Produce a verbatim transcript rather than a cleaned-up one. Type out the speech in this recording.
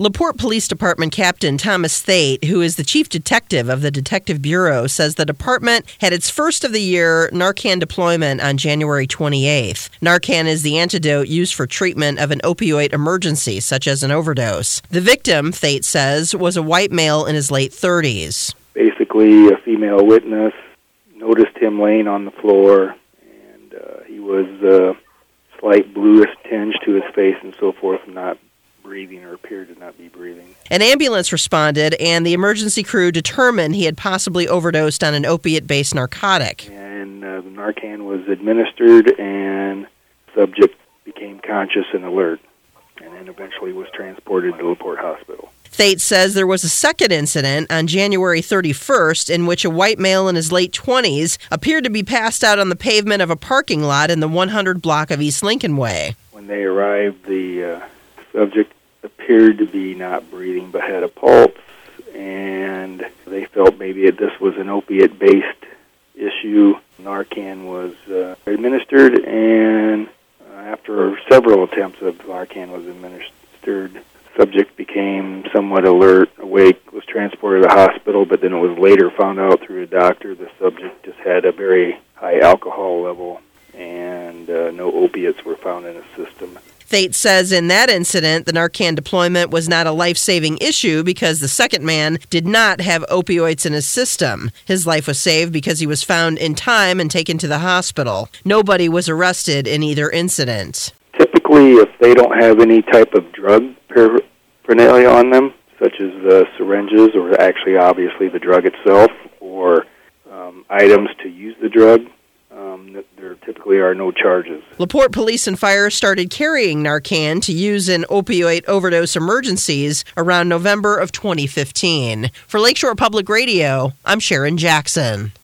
LaPorte Police Department Captain Thomas Thate, who is the chief detective of the Detective Bureau, says the department had its first of the year Narcan deployment on January twenty-eighth. Narcan is the antidote used for treatment of an opioid emergency, such as an overdose. The victim, Thate says, was a white male in his late thirties. Basically, a female witness noticed him laying on the floor, and uh, he was a slight bluish tinge to his face and so forth, not breathing or appeared to not be breathing. An ambulance responded, and the emergency crew determined he had possibly overdosed on an opiate-based narcotic. And uh, the Narcan was administered, and the subject became conscious and alert, and then eventually was transported to LaPorte Hospital. Thate says there was a second incident on January thirty-first in which a white male in his late twenties appeared to be passed out on the pavement of a parking lot in the one hundred block of East Lincoln Way. When they arrived, the uh, subject appeared to be not breathing but had a pulse, and they felt maybe this was an opiate-based issue. Narcan was uh, administered, and uh, after several attempts of Narcan was administered, the subject became somewhat alert, awake, was transported to the hospital, but then it was later found out through a doctor the subject just had a very high alcohol level, and uh, no opiates were found in his system. Thate says in that incident, the Narcan deployment was not a life-saving issue because the second man did not have opioids in his system. His life was saved because he was found in time and taken to the hospital. Nobody was arrested in either incident. Typically, if they don't have any type of drug paraphernalia on them, such as uh, syringes or actually obviously the drug itself, or um, items to use the drug, Um, there typically are no charges. LaPorte Police and Fire started carrying Narcan to use in opioid overdose emergencies around November of twenty fifteen. For Lakeshore Public Radio, I'm Sharon Jackson.